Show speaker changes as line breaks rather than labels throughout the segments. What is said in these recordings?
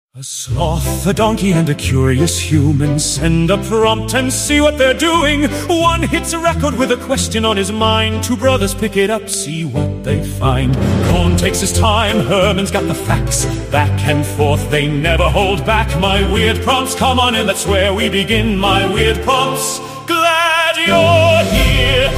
A sloth, a donkey, and a curious human send a prompt and see what they're doing. One hits a record with a question on his mind. Two brothers pick it up, see what they find. Cohn takes his time, Herman's got the facts. Back and forth, they never hold back. My weird prompts, come on in, that's where we begin. My weird prompts, glad you're here.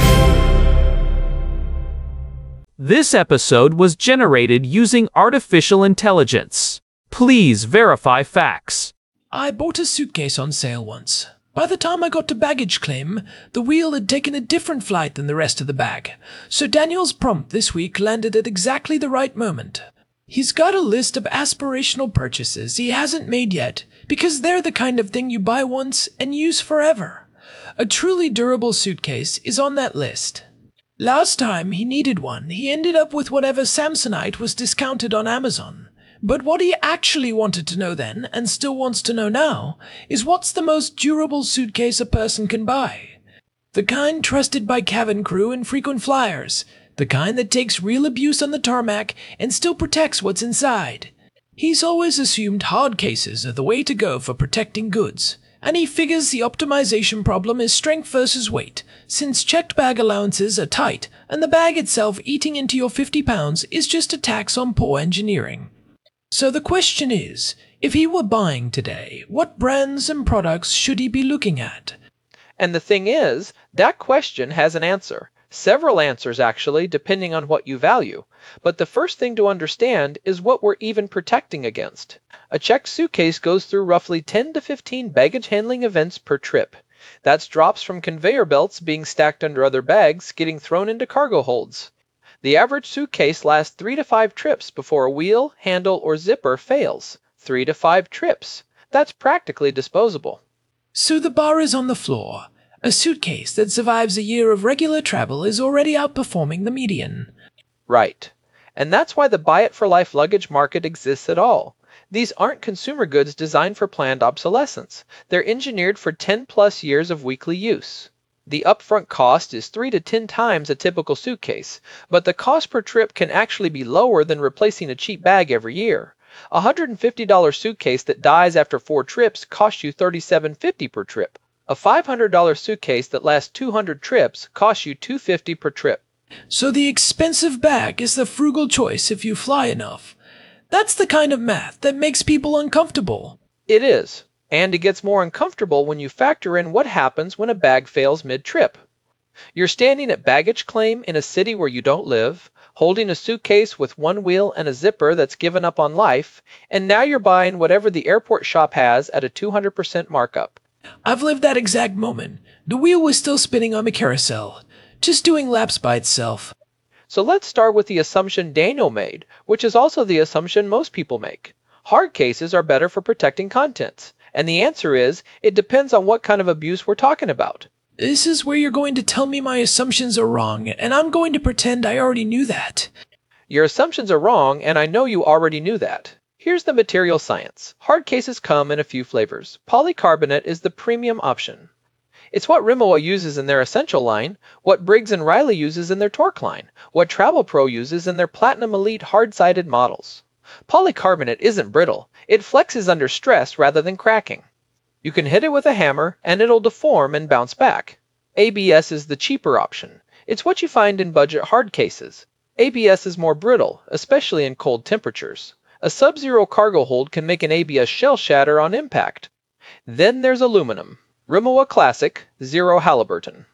This episode was generated using artificial intelligence. Please verify facts.
I bought a suitcase on sale once. By the time I got to baggage claim, the wheel had taken a different flight than the rest of the bag. So Daniel's prompt this week landed at exactly the right moment. He's got a list of aspirational purchases he hasn't made yet, because they're the kind of thing you buy once and use forever. A truly durable suitcase is on that list. Last time he needed one, he ended up with whatever Samsonite was discounted on Amazon. But what he actually wanted to know then, and still wants to know now, is what's the most durable suitcase a person can buy? The kind trusted by cabin crew and frequent flyers. The kind that takes real abuse on the tarmac and still protects what's inside. He's always assumed hard cases are the way to go for protecting goods. And he figures the optimization problem is strength versus weight, since checked bag allowances are tight, and the bag itself eating into your 50 pounds is just a tax on poor engineering. So the question is, if he were buying today, what brands and products should he be looking at?
And the thing is, that question has an answer. Several answers, actually, depending on what you value. But the first thing to understand is what we're even protecting against. A checked suitcase goes through roughly 10 to 15 baggage handling events per trip. That's drops from conveyor belts being stacked under other bags getting thrown into cargo holds. The average suitcase lasts 3 to 5 trips before a wheel, handle, or zipper fails. 3 to 5 trips. That's practically disposable.
So the bar is on the floor. A suitcase that survives a year of regular travel is already outperforming the median.
Right. And that's why the buy-it-for-life luggage market exists at all. These aren't consumer goods designed for planned obsolescence. They're engineered for 10-plus years of weekly use. The upfront cost is 3 to 10 times a typical suitcase, but the cost per trip can actually be lower than replacing a cheap bag every year. A $150 suitcase that dies after 4 trips costs you $37.50 per trip. A $500 suitcase that lasts 200 trips costs you $250 per trip.
So the expensive bag is the frugal choice if you fly enough. That's the kind of math that makes people uncomfortable.
It is. And it gets more uncomfortable when you factor in what happens when a bag fails mid-trip. You're standing at baggage claim in a city where you don't live, holding a suitcase with one wheel and a zipper that's given up on life, and now you're buying whatever the airport shop has at a 200% markup.
I've lived that exact moment. The wheel was still spinning on the carousel, just doing laps by itself.
So let's start with the assumption Daniel made, which is also the assumption most people make. Hard cases are better for protecting contents. And the answer is, it depends on what kind of abuse we're talking about.
This is where you're going to tell me my assumptions are wrong, and I'm going to pretend I already knew that.
Your assumptions are wrong, and I know you already knew that. Here's the material science. Hard cases come in a few flavors. Polycarbonate is the premium option. It's what Rimowa uses in their Essential line, what Briggs & Riley uses in their Torque line, what Travel Pro uses in their Platinum Elite hard-sided models. Polycarbonate isn't brittle. It flexes under stress rather than cracking. You can hit it with a hammer and it'll deform and bounce back. ABS is the cheaper option. It's what you find in budget hard cases. ABS is more brittle, especially in cold temperatures. A sub-zero cargo hold can make an ABS shell shatter on impact. Then there's aluminum. Rimowa Classic, Zero Halliburton.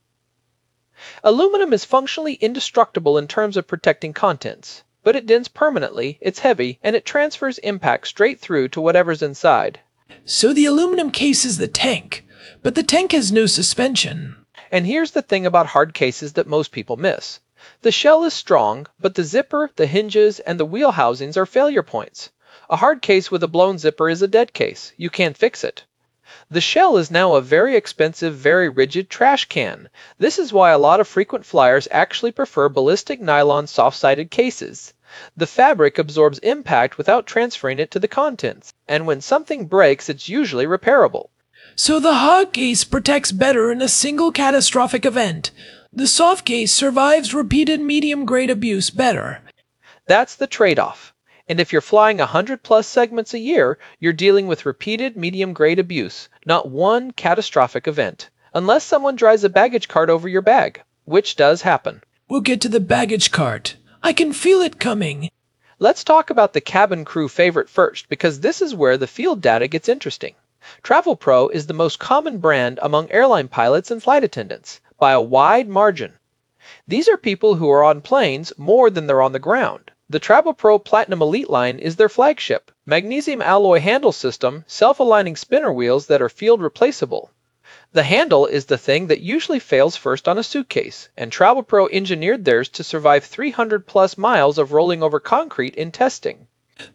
Aluminum is functionally indestructible in terms of protecting contents. But it dents permanently, it's heavy, and it transfers impact straight through to whatever's inside.
So the aluminum case is the tank, but the tank has no suspension.
And here's the thing about hard cases that most people miss. The shell is strong, but the zipper, the hinges, and the wheel housings are failure points. A hard case with a blown zipper is a dead case. You can't fix it. The shell is now a very expensive, very rigid trash can. This is why a lot of frequent flyers actually prefer ballistic nylon soft-sided cases. The fabric absorbs impact without transferring it to the contents, and when something breaks, it's usually repairable.
So the hard case protects better in a single catastrophic event. The soft case survives repeated medium-grade abuse better.
That's the trade-off. And if you're flying 100+ segments a year, you're dealing with repeated medium-grade abuse, not one catastrophic event. Unless someone drives a baggage cart over your bag, which does happen.
We'll get to the baggage cart. I can feel it coming.
Let's talk about the cabin crew favorite first, because this is where the field data gets interesting. TravelPro is the most common brand among airline pilots and flight attendants, by a wide margin. These are people who are on planes more than they're on the ground. The TravelPro Platinum Elite line is their flagship. Magnesium alloy handle system, self-aligning spinner wheels that are field replaceable. The handle is the thing that usually fails first on a suitcase, and TravelPro engineered theirs to survive 300+ miles of rolling over concrete in testing.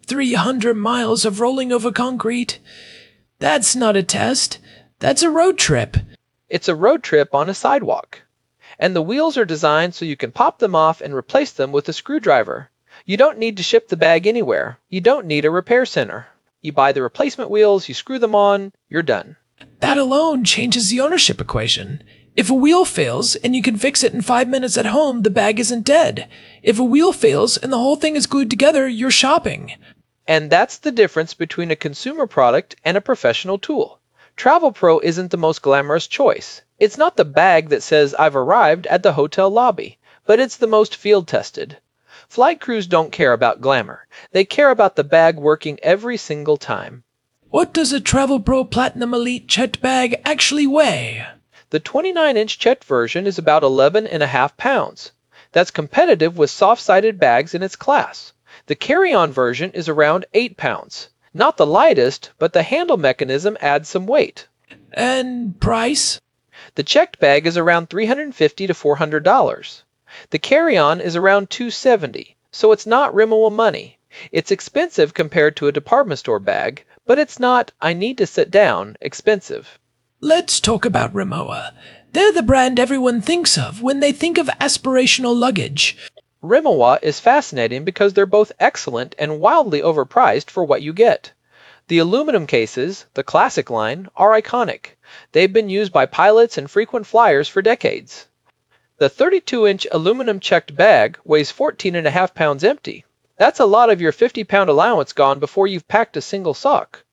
300 miles of rolling over concrete? That's not a test. That's a road trip.
It's a road trip on a sidewalk. And the wheels are designed so you can pop them off and replace them with a screwdriver. You don't need to ship the bag anywhere. You don't need a repair center. You buy the replacement wheels, you screw them on, you're done.
That alone changes the ownership equation. If a wheel fails and you can fix it in 5 minutes at home, the bag isn't dead. If a wheel fails and the whole thing is glued together, you're shopping.
And that's the difference between a consumer product and a professional tool. TravelPro isn't the most glamorous choice. It's not the bag that says I've arrived at the hotel lobby, but it's the most field tested. Flight crews don't care about glamour. They care about the bag working every single time.
What does a TravelPro Platinum Elite checked bag actually weigh?
The 29-inch checked version is about 11.5 pounds. That's competitive with soft-sided bags in its class. The carry-on version is around 8 pounds. Not the lightest, but the handle mechanism adds some weight.
And price?
The checked bag is around $350 to $400. The carry-on is around $270, so it's not Rimmel money. It's expensive compared to a department store bag, but it's not, I need to sit down, expensive.
Let's talk about Rimowa. They're the brand everyone thinks of when they think of aspirational luggage.
Rimmel is fascinating because they're both excellent and wildly overpriced for what you get. The aluminum cases, the classic line, are iconic. They've been used by pilots and frequent flyers for decades. The 32-inch aluminum checked bag weighs 14.5 pounds empty. That's a lot of your 50-pound allowance gone before you've packed a single sock.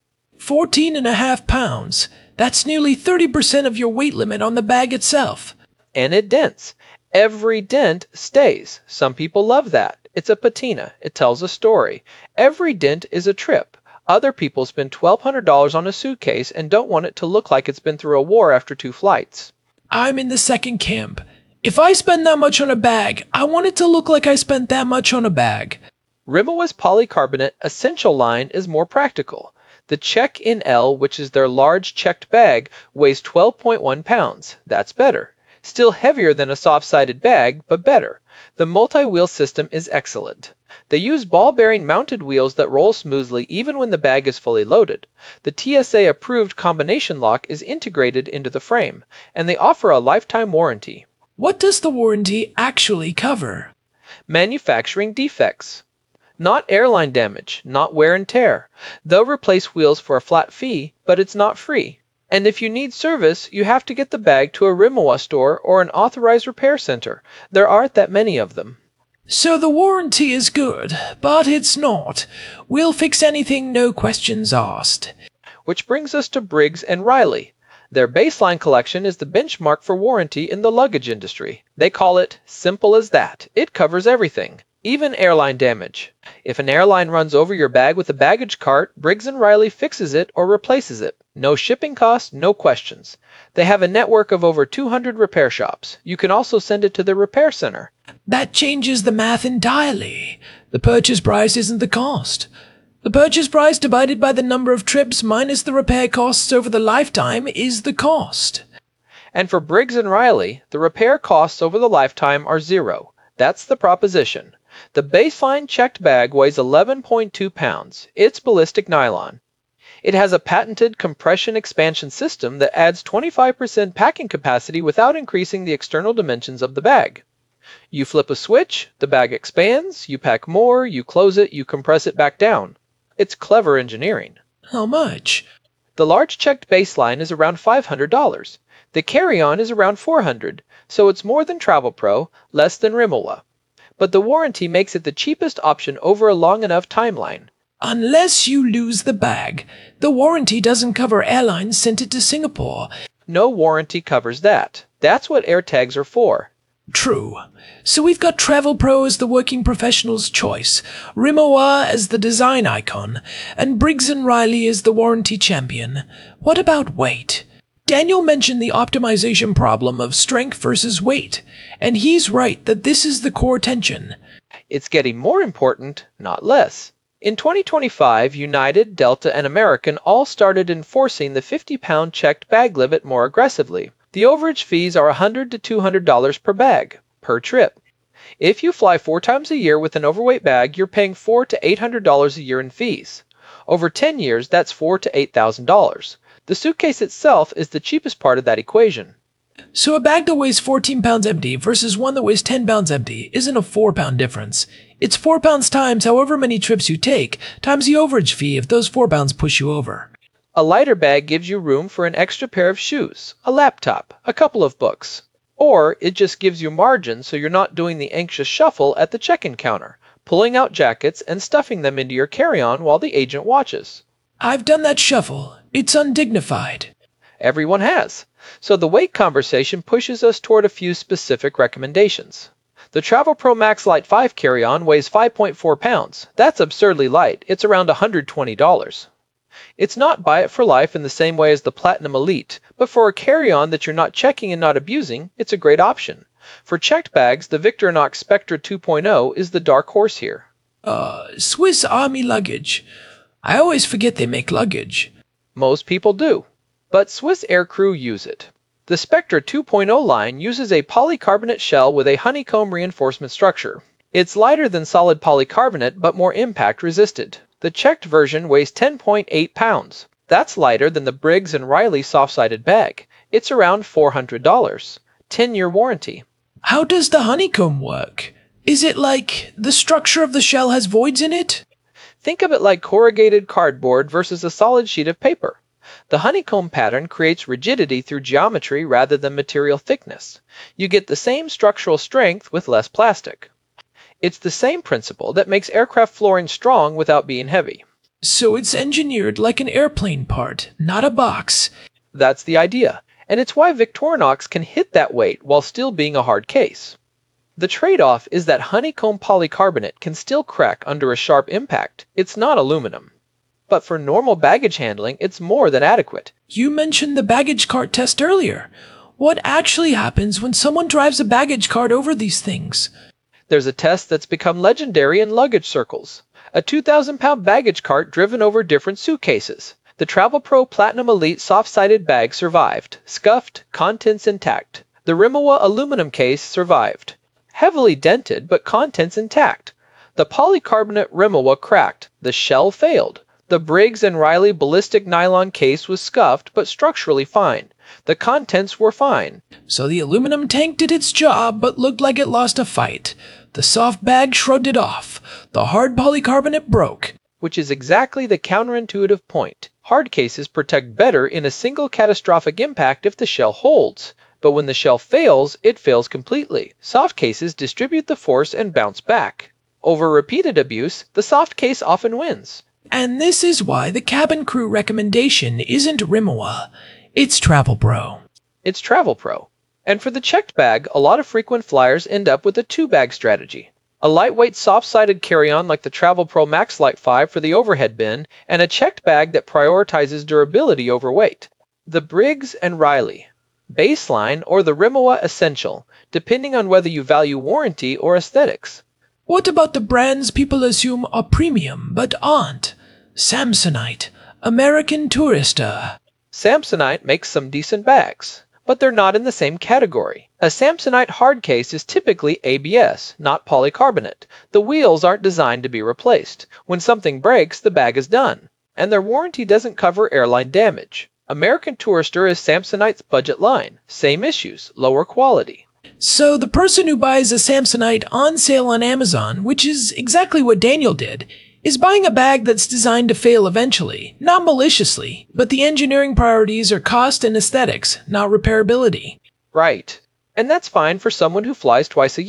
14.5 pounds. That's nearly 30% of your weight limit on the bag itself.
And it dents. Every dent stays. Some people love that. It's a patina. It tells a story. Every dent is a trip. Other people spend $1,200 on a suitcase and don't want it to look like it's been through a war after 2 flights.
I'm in the second camp. If I spend that much on a bag, I want it to look like I spent that much on a bag.
Rimmel's polycarbonate Essential line is more practical. The Check in L, which is their large checked bag, weighs 12.1 pounds. That's better. Still heavier than a soft-sided bag, but better. The multi-wheel system is excellent. They use ball-bearing mounted wheels that roll smoothly even when the bag is fully loaded. The TSA-approved combination lock is integrated into the frame, and they offer a lifetime warranty.
What does the warranty actually cover?
Manufacturing defects. Not airline damage, not wear and tear. They'll replace wheels for a flat fee, but it's not free. And if you need service, you have to get the bag to a Rimmel store or an authorized repair center. There aren't that many of them.
So the warranty is good, but it's not. We'll fix anything, no questions asked.
Which brings us to Briggs & Riley. Their baseline collection is the benchmark for warranty in the luggage industry. They call it simple as that. It covers everything, even airline damage. If an airline runs over your bag with a baggage cart, Briggs & Riley fixes it or replaces it. No shipping costs, no questions. They have a network of over 200 repair shops. You can also send it to the repair center.
That changes the math entirely. The purchase price isn't the cost. The purchase price divided by the number of trips minus the repair costs over the lifetime is the cost.
And for Briggs & Riley, the repair costs over the lifetime are zero. That's the proposition. The baseline checked bag weighs 11.2 pounds. It's ballistic nylon. It has a patented compression expansion system that adds 25% packing capacity without increasing the external dimensions of the bag. You flip a switch, the bag expands, you pack more, you close it, you compress it back down. It's clever engineering.
How much?
The large checked baseline is around $500. The carry-on is around $400, so it's more than TravelPro, less than Rimmel. but the warranty makes it the cheapest option over a long enough timeline.
Unless you lose the bag, the warranty doesn't cover airlines sent it to Singapore.
No warranty covers that. That's what AirTags are for.
True. So we've got Travel Pro as the working professional's choice, Rimowa as the design icon, and Briggs & Riley as the warranty champion. What about weight? Daniel mentioned the optimization problem of strength versus weight, and he's right that this is the core tension.
It's getting more important, not less. In 2025, United, Delta, and American all started enforcing the 50-pound checked bag limit more aggressively. The overage fees are $100 to $200 per bag, per trip. If you fly 4 times a year with an overweight bag, you're paying $400 to $800 a year in fees. Over 10 years, that's $4,000 to $8,000. The suitcase itself is the cheapest part of that equation.
So a bag that weighs 14 pounds empty versus one that weighs 10 pounds empty isn't a 4-pound difference. It's 4 pounds times however many trips you take, times the overage fee if those 4 pounds push you over.
A lighter bag gives you room for an extra pair of shoes, a laptop, a couple of books. Or it just gives you margin so you're not doing the anxious shuffle at the check-in counter, pulling out jackets and stuffing them into your carry-on while the agent watches.
I've done that shuffle. It's undignified.
Everyone has. So the weight conversation pushes us toward a few specific recommendations. The Travel Pro Max Lite 5 carry-on weighs 5.4 pounds. That's absurdly light. It's around $120. It's not buy it for life in the same way as the Platinum Elite, but for a carry-on that you're not checking and not abusing, it's a great option. For checked bags, the Victorinox Spectra 2.0 is the dark horse here.
Swiss Army luggage. I always forget they make luggage.
Most people do, but Swiss aircrew use it. The Spectra 2.0 line uses a polycarbonate shell with a honeycomb reinforcement structure. It's lighter than solid polycarbonate, but more impact-resistant. The checked version weighs 10.8 pounds. That's lighter than the Briggs & Riley soft-sided bag. It's around $400. 10-year warranty.
How does the honeycomb work? Is it like the structure of the shell has voids in it?
Think of it like corrugated cardboard versus a solid sheet of paper. The honeycomb pattern creates rigidity through geometry rather than material thickness. You get the same structural strength with less plastic. It's the same principle that makes aircraft flooring strong without being heavy.
So it's engineered like an airplane part, not a box.
That's the idea, and it's why Victorinox can hit that weight while still being a hard case. The trade-off is that honeycomb polycarbonate can still crack under a sharp impact. It's not aluminum. But for normal baggage handling, it's more than adequate.
You mentioned the baggage cart test earlier. What actually happens when someone drives a baggage cart over these things?
There's a test that's become legendary in luggage circles. A 2,000-pound baggage cart driven over different suitcases. The Travel Pro Platinum Elite soft-sided bag survived. Scuffed, contents intact. The Rimowa aluminum case survived. Heavily dented, but contents intact. The polycarbonate Rimowa cracked. The shell failed. The Briggs & Riley ballistic nylon case was scuffed, but structurally fine. The contents were fine.
So the aluminum tank did its job, but looked like it lost a fight. The soft bag shrugged it off. The hard polycarbonate broke.
Which is exactly the counterintuitive point. Hard cases protect better in a single catastrophic impact if the shell holds. But when the shell fails, it fails completely. Soft cases distribute the force and bounce back. Over repeated abuse, the soft case often wins.
And this is why the cabin crew recommendation isn't Rimowa. It's Travel Pro.
It's Travel Pro. And for the checked bag, a lot of frequent flyers end up with a 2-bag strategy. A lightweight soft-sided carry-on like the Travel Pro Max Lite 5 for the overhead bin, and a checked bag that prioritizes durability over weight. The Briggs & Riley, Baseline, or the Rimowa Essential, depending on whether you value warranty or aesthetics.
What about the brands people assume are premium but aren't? Samsonite, American Tourister.
Samsonite makes some decent bags, but they're not in the same category. A Samsonite hard case is typically ABS, not polycarbonate. The wheels aren't designed to be replaced. When something breaks, the bag is done, and their warranty doesn't cover airline damage. American Tourister is Samsonite's budget line. Same issues, lower quality.
So the person who buys a Samsonite on sale on Amazon, which is exactly what Daniel did, is buying a bag that's designed to fail eventually, not maliciously, but the engineering priorities are cost and aesthetics, not repairability.
Right. And that's fine for someone who flies twice a year.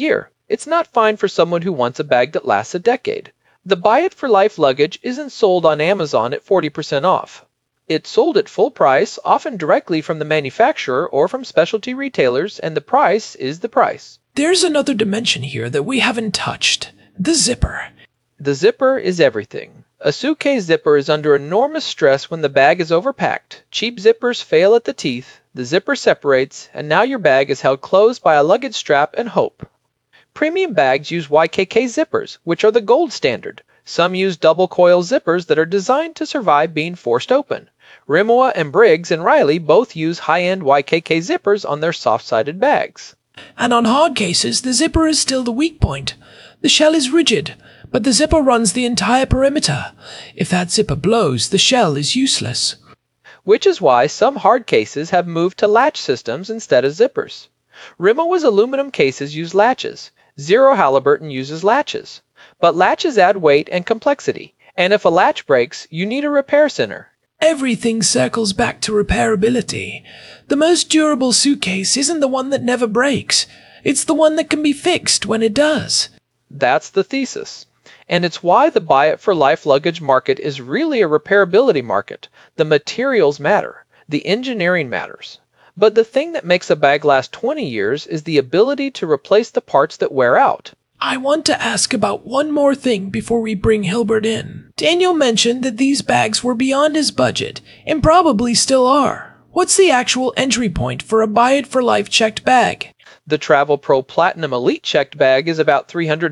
It's not fine for someone who wants a bag that lasts a decade. The Buy It for Life luggage isn't sold on Amazon at 40% off. It's sold at full price, often directly from the manufacturer or from specialty retailers, and the price is the price.
There's another dimension here that we haven't touched. The zipper.
The zipper is everything. A suitcase zipper is under enormous stress when the bag is overpacked. Cheap zippers fail at the teeth, the zipper separates, and now your bag is held closed by a luggage strap and hope. Premium bags use YKK zippers, which are the gold standard. Some use double coil zippers that are designed to survive being forced open. Rimowa and Briggs and Riley both use high-end YKK zippers on their soft-sided bags.
And on hard cases, the zipper is still the weak point. The shell is rigid, but the zipper runs the entire perimeter. If that zipper blows, the shell is useless.
Which is why some hard cases have moved to latch systems instead of zippers. Rimowa's aluminum cases use latches. Zero Halliburton uses latches. But latches add weight and complexity, and if a latch breaks, you need a repair center.
Everything circles back to repairability. The most durable suitcase isn't the one that never breaks. It's the one that can be fixed when it does.
That's the thesis. And it's why the Buy It for Life luggage market is really a repairability market. The materials matter. The engineering matters. But the thing that makes a bag last 20 years is the ability to replace the parts that wear out.
I want to ask about one more thing before we bring Hilbert in. Daniel mentioned that these bags were beyond his budget, and probably still are. What's the actual entry point for a Buy It for Life checked bag?
The Travel Pro Platinum Elite checked bag is about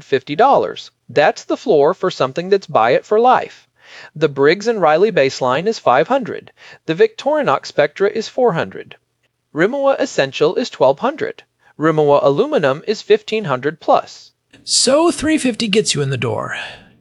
$350. That's the floor for something that's Buy It for Life. The Briggs & Riley baseline is $500. The Victorinox Spectra is $400. Rimowa Essential is $1,200. Rimowa Aluminum is $1,500 plus.
So $350 gets you in the door.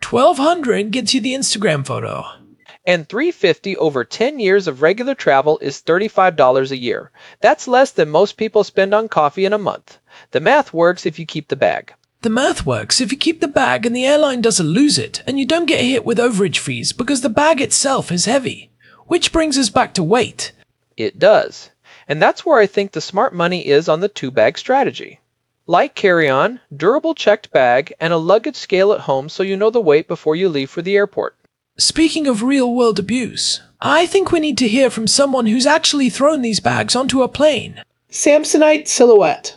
$1,200 gets you the Instagram photo.
And $350 over 10 years of regular travel is $35 a year. That's less than most people spend on coffee in a month. The math works if you keep the bag.
The math works if you keep the bag and the airline doesn't lose it, and you don't get hit with overage fees because the bag itself is heavy. Which brings us back to weight.
It does. And that's where I think the smart money is on the two-bag strategy. Light carry-on, durable checked bag, and a luggage scale at home so you know the weight before you leave for the airport.
Speaking of real-world abuse, I think we need to hear from someone who's actually thrown these bags onto a plane.
Samsonite Silhouette.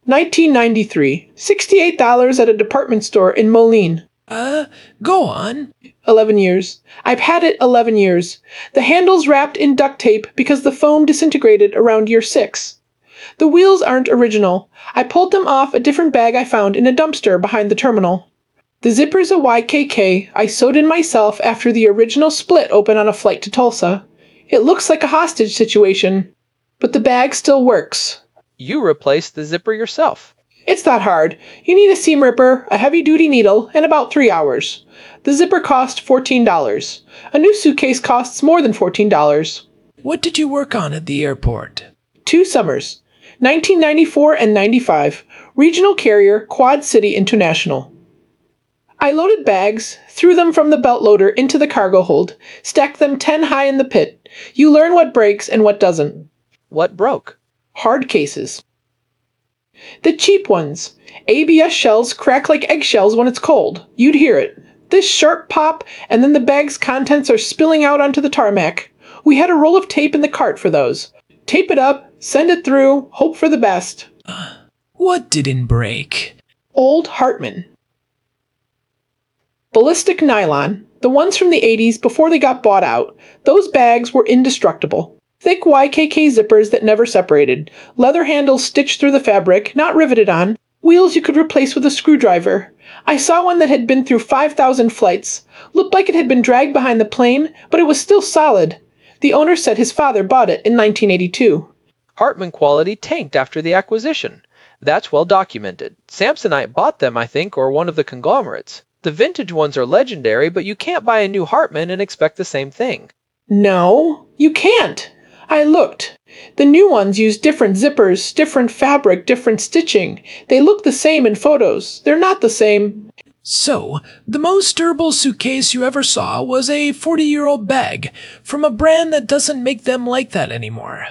1993. $68 at a department store in Moline.
Go on.
11 years. I've had it 11 years. The handle's wrapped in duct tape because the foam disintegrated around year 6. The wheels aren't original. I pulled them off a different bag I found in a dumpster behind the terminal. The zipper's a YKK I sewed in myself after the original split open on a flight to Tulsa. It looks like a hostage situation, but the bag still works.
You replaced the zipper yourself.
It's not hard. You need a seam ripper, a heavy-duty needle, and about 3 hours. The zipper cost $14. A new suitcase costs more than $14.
What did you work on at the airport?
2 summers. 1994 and 95. Regional carrier Quad City International. I loaded bags, threw them from the belt loader into the cargo hold, stacked them 10 high in the pit. You learn what breaks and what doesn't.
What broke?
Hard cases. The cheap ones. ABS shells crack like eggshells when it's cold. You'd hear it. This sharp pop, and then the bag's contents are spilling out onto the tarmac. We had a roll of tape in the cart for those. Tape it up, send it through, hope for the best.
What didn't break?
Old Hartman. Ballistic nylon. The ones from the 80s before they got bought out. Those bags were indestructible. Thick YKK zippers that never separated. Leather handles stitched through the fabric, not riveted on. Wheels you could replace with a screwdriver. I saw one that had been through 5,000 flights. Looked like it had been dragged behind the plane, but it was still solid. The owner said his father bought it in 1982.
Hartman quality tanked after the acquisition. That's well documented. Samsonite bought them, I think, or one of the conglomerates. The vintage ones are legendary, but you can't buy a new Hartman and expect the same thing.
No, you can't. I looked. The new ones use different zippers, different fabric, different stitching. They look the same in photos. They're not the same.
So, the most durable suitcase you ever saw was a 40-year-old bag from a brand that doesn't make them like that anymore.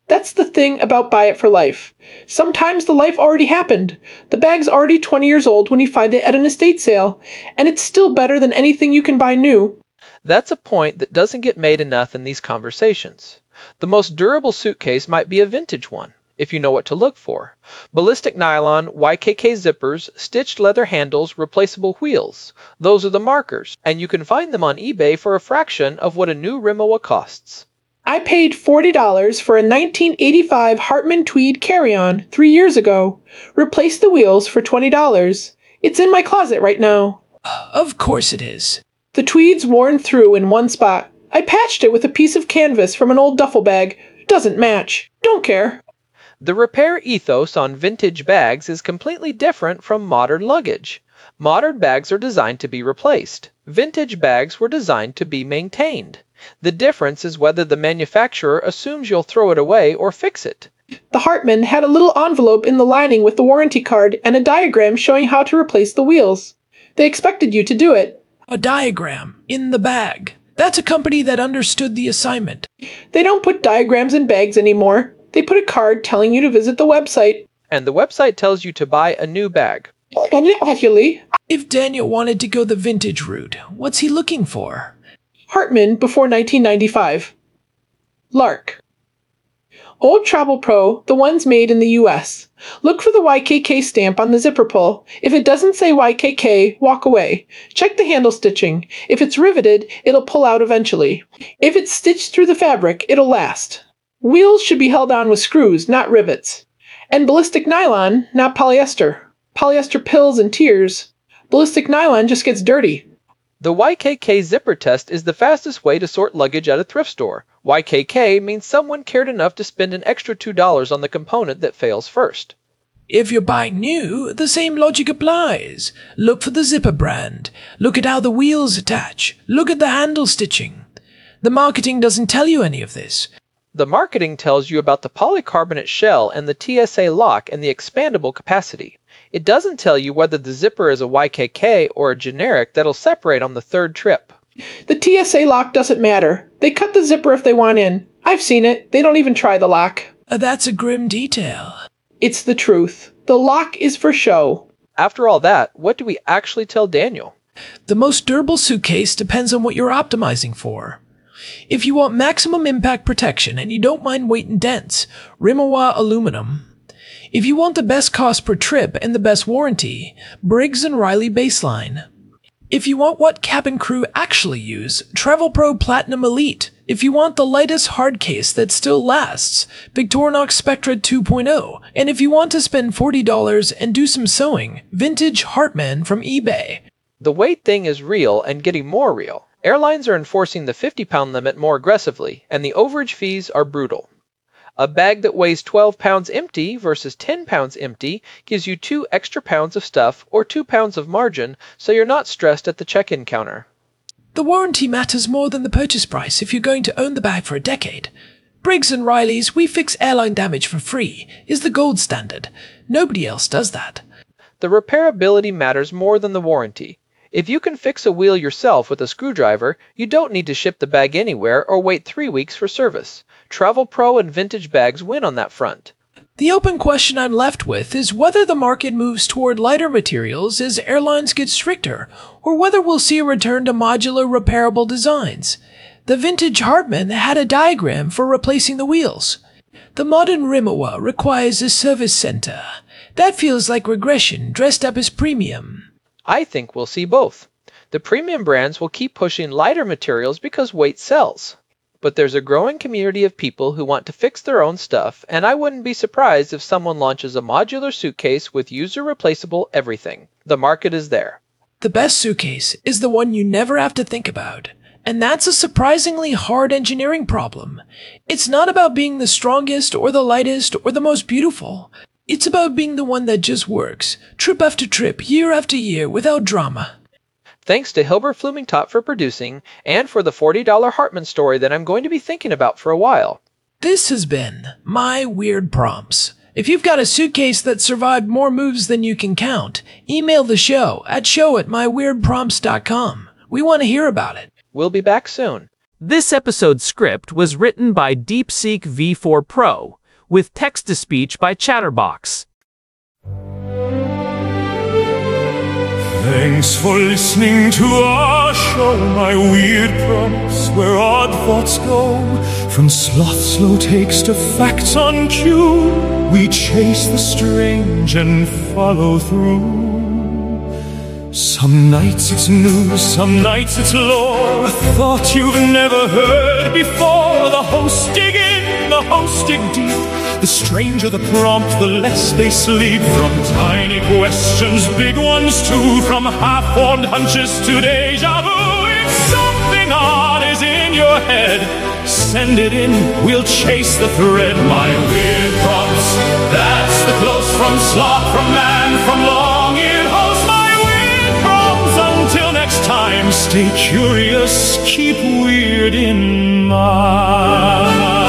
That's the thing about Buy It for Life. Sometimes the life already happened. The bag's already 20 years old when you find it at an estate sale, and it's still better than anything you can buy new.
That's a point that doesn't get made enough in these conversations. The most durable suitcase might be a vintage one, if you know what to look for. Ballistic nylon, YKK zippers, stitched leather handles, replaceable wheels. Those are the markers, and you can find them on eBay for a fraction of what a new Rimowa costs.
I paid $40 for a 1985 Hartman Tweed carry-on 3 years ago. Replaced the wheels for $20. It's in my closet right now.
Of course it is.
The tweed's worn through in one spot. I patched it with a piece of canvas from an old duffel bag. Doesn't match. Don't care.
The repair ethos on vintage bags is completely different from modern luggage. Modern bags are designed to be replaced. Vintage bags were designed to be maintained. The difference is whether the manufacturer assumes you'll throw it away or fix it.
The Hartman had a little envelope in the lining with the warranty card and a diagram showing how to replace the wheels. They expected you to do it.
A diagram in the bag. That's a company that understood the assignment.
They don't put diagrams in bags anymore. They put a card telling you to visit the website.
And the website tells you to buy a new bag.
Actually,
If Daniel wanted to go the vintage route, what's he looking for?
Hartman before 1995. Lark. Old Travel Pro, the ones made in the US. Look for the YKK stamp on the zipper pull. If it doesn't say YKK, walk away. Check the handle stitching. If it's riveted, it'll pull out eventually. If it's stitched through the fabric, it'll last. Wheels should be held on with screws, not rivets. And ballistic nylon, not polyester. Polyester pills and tears. Ballistic nylon just gets dirty.
The YKK zipper test is the fastest way to sort luggage at a thrift store. YKK means someone cared enough to spend an extra $2 on the component that fails first.
If you're buying new, the same logic applies. Look for the zipper brand. Look at how the wheels attach. Look at the handle stitching. The marketing doesn't tell you any of this.
The marketing tells you about the polycarbonate shell and the TSA lock and the expandable capacity. It doesn't tell you whether the zipper is a YKK or a generic that'll separate on the third trip.
The TSA lock doesn't matter. They cut the zipper if they want in. I've seen it. They don't even try the lock.
That's a grim detail.
It's the truth. The lock is for show.
After all that, what do we actually tell Daniel?
The most durable suitcase depends on what you're optimizing for. If you want maximum impact protection and you don't mind weight and dents, Rimowa aluminum. If you want the best cost per trip and the best warranty, Briggs & Riley Baseline. If you want what cabin crew actually use, Travel Pro Platinum Elite. If you want the lightest hard case that still lasts, Victorinox Spectra 2.0. And if you want to spend $40 and do some sewing, vintage Hartman from eBay.
The weight thing is real and getting more real. Airlines are enforcing the 50-pound limit more aggressively, and the overage fees are brutal. A bag that weighs 12 pounds empty versus 10 pounds empty gives you 2 extra pounds of stuff or 2 pounds of margin, so you're not stressed at the check-in counter.
The warranty matters more than the purchase price if you're going to own the bag for a decade. Briggs & Riley's "We Fix Airline Damage for Free" is the gold standard. Nobody else does that.
The repairability matters more than the warranty. If you can fix a wheel yourself with a screwdriver, you don't need to ship the bag anywhere or wait 3 weeks for service. Travel Pro and vintage bags win on that front.
The open question I'm left with is whether the market moves toward lighter materials as airlines get stricter, or whether we'll see a return to modular repairable designs. The vintage Hartman had a diagram for replacing the wheels. The modern Rimowa requires a service center. That feels like regression dressed up as premium.
I think we'll see both. The premium brands will keep pushing lighter materials because weight sells. But there's a growing community of people who want to fix their own stuff, and I wouldn't be surprised if someone launches a modular suitcase with user-replaceable everything. The market is there.
The best suitcase is the one you never have to think about. And that's a surprisingly hard engineering problem. It's not about being the strongest or the lightest or the most beautiful. It's about being the one that just works, trip after trip, year after year, without drama.
Thanks to Hilbert Flumingtot for producing, and for the $40 Hartman story that I'm going to be thinking about for a while.
This has been My Weird Prompts. If you've got a suitcase that survived more moves than you can count, email the show at show@myweirdprompts.com. We want to hear about it.
We'll be back soon.
This episode's script was written by DeepSeek V4 Pro, with text-to-speech by Chatterbox.
Thanks for listening to our show, my weird prompts where odd thoughts go. From sloth slow takes to facts on cue, we chase the strange and follow through. Some nights it's news, some nights it's lore, a thought you've never heard before. The hosts dig in, the hosts dig deep. The stranger the prompt, the less they sleep. From tiny questions, big ones too. From half-formed hunches to deja vu. If something odd is in your head, send it in, we'll chase the thread. My weird prompts, that's the close from sloth, from man, from long-eared host. My weird prompts, until next time, stay curious, keep weird in mind.